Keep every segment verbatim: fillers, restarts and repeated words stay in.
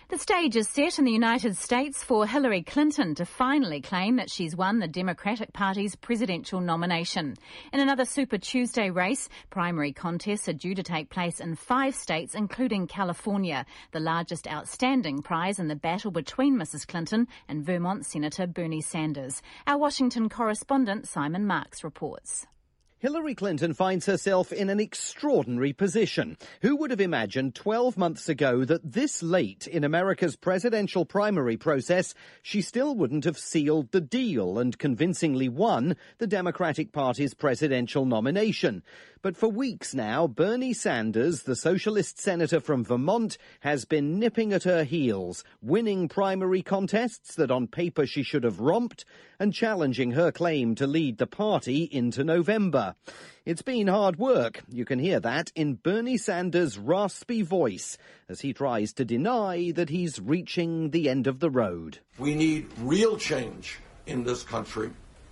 The stage is set in the United States for Hillary Clinton to finally claim that she's won the Democratic Party's presidential nomination. In another Super Tuesday race, primary contests are due to take place in five states, including California, the largest outstanding prize in the battle between Missus Clinton and Vermont Senator Bernie Sanders. Our Washington correspondent Simon Marks reports. Hillary Clinton finds herself in an extraordinary position. Who would have imagined twelve months ago that this late in America's presidential primary process, she still wouldn't have sealed the deal and convincingly won the Democratic Party's presidential nomination? But for weeks now, Bernie Sanders, the socialist senator from Vermont, has been nipping at her heels, winning primary contests that on paper she should have romped, and challenging her claim to lead the party into November. It's been hard work. You can hear that in Bernie Sanders' raspy voice as he tries to deny that he's reaching the end of the road. We need real change in this country.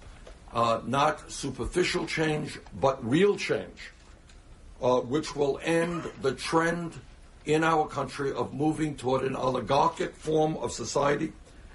Uh, not superficial change, but real change, uh, which will end the trend in our country of moving toward an oligarchic form of society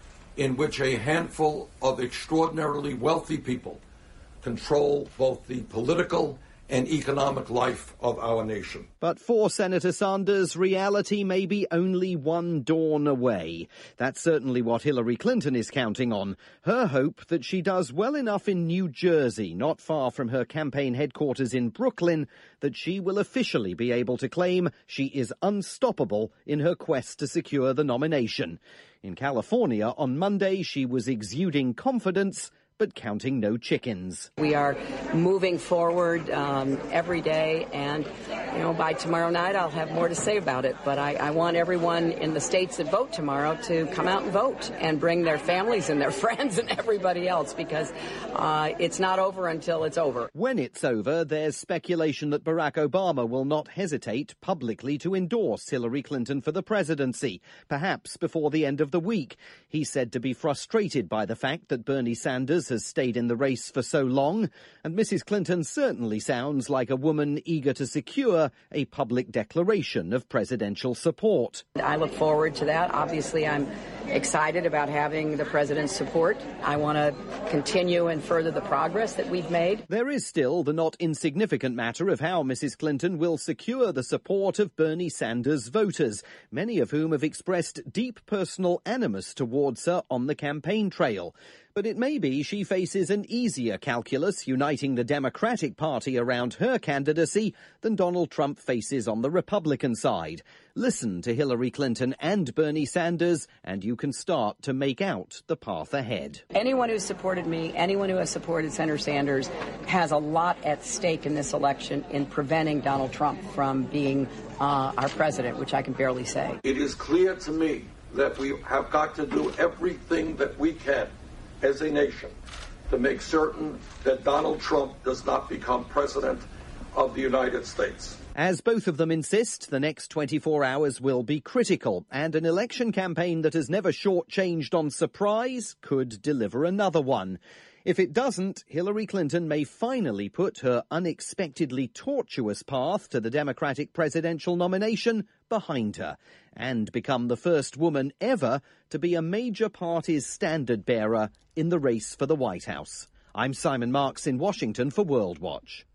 in which a handful of extraordinarily wealthy people control both the political and economic life of our nation. But for Senator Sanders, reality may be only one dawn away. That's certainly what Hillary Clinton is counting on. Her hope that she does well enough in New Jersey, not far from her campaign headquarters in Brooklyn, that she will officially be able to claim she is unstoppable in her quest to secure the nomination. In California on Monday, she was exuding confidence, but counting no chickens. We are moving forward um, every day, and you know, by tomorrow night I'll have more to say about it. But I, I want everyone in the states that vote tomorrow to come out and vote and bring their families and their friends and everybody else, because uh, it's not over until it's over. When it's over, there's speculation that Barack Obama will not hesitate publicly to endorse Hillary Clinton for the presidency, perhaps before the end of the week. He's said to be frustrated by the fact that Bernie Sanders has stayed in the race for so long, and Missus Clinton certainly sounds like a woman eager to secure a public declaration of presidential support. I look forward to that. Obviously, I'm excited about having the president's support. I want to continue and further the progress that we've made. There is still the not insignificant matter of how Missus Clinton will secure the support of Bernie Sanders voters, many of whom have expressed deep personal animus towards her on the campaign trail. But it may be she faces an easier calculus uniting the Democratic Party around her candidacy than Donald Trump faces on the Republican side. Listen to Hillary Clinton and Bernie Sanders, and you can start to make out the path ahead. Anyone who's supported me, anyone who has supported Senator Sanders, has a lot at stake in this election in preventing Donald Trump from being uh, our president, which I can barely say. It is clear to me that we have got to do everything that we can as a nation to make certain that Donald Trump does not become president of the United States. As both of them insist, the next twenty-four hours will be critical, and an election campaign that has never shortchanged on surprise could deliver another one. If it doesn't, Hillary Clinton may finally put her unexpectedly tortuous path to the Democratic presidential nomination behind her and become the first woman ever to be a major party's standard bearer in the race for the White House. I'm Simon Marks in Washington for World Watch.